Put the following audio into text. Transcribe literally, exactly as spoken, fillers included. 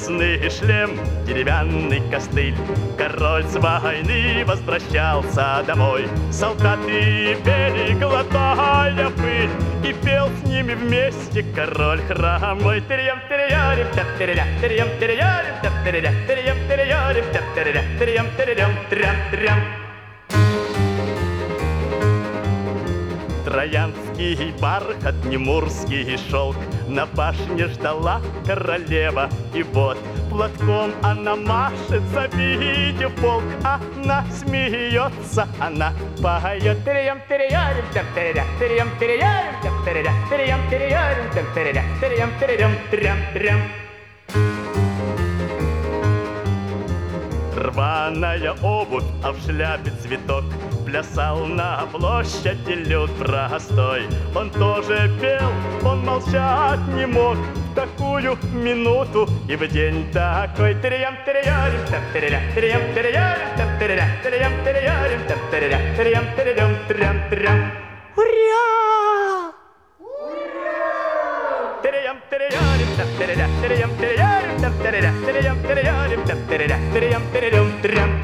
железный шлем, деревянный костыль. Король с войны возвращался домой. Солдаты пели, глотая пыль, и пел с ними вместе король хромой. Терьям, терьярим, тя теря, терьям, терьярим, тя теря, терьям, терьярим, тя теря, терьям, терьям, трям, трям. Троянский бархат, немурский шелк, на башне ждала королева. И вот платком она машет, завидев полк. Она смеется, она поет. Терьям, терьярим, тя теря, терьям, терьярим, тя теря, терьям, терьярим, тя теря, терьям, терьям, трям, трям. Рваная обувь, а в шляпе цветок, плясал на площади люд простой. Он тоже пел, он молчать не мог в такую минуту и в день такой. Терьям, терьярим, тя теря, терьям, терьярим, тя теря, терьям, терьярим, тя теря, терьям, терьям, трям, трям. Ура! Терьям, терьярим, тя теря, терьям, терьярим, тя теря, терьям, терьярим, тя теря, терьям, терьям, трям.